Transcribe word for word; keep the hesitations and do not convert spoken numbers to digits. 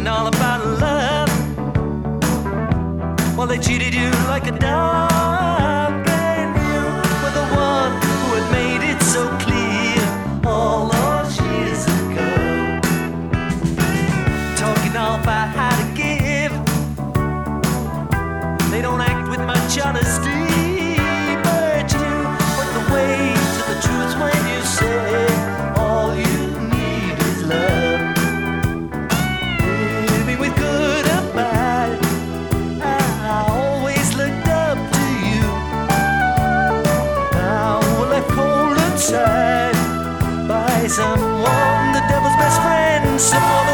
talking all about love. Well, they cheated you like a dog, and you were the one who had made it so clear all those years ago. Talking all about how to give, they don't act with much honesty, but you went the way to the truth when you say all you need is love. Baby, with good or bad, I always looked up to you. Now we're left cold inside by someone, the devil's best friend, someone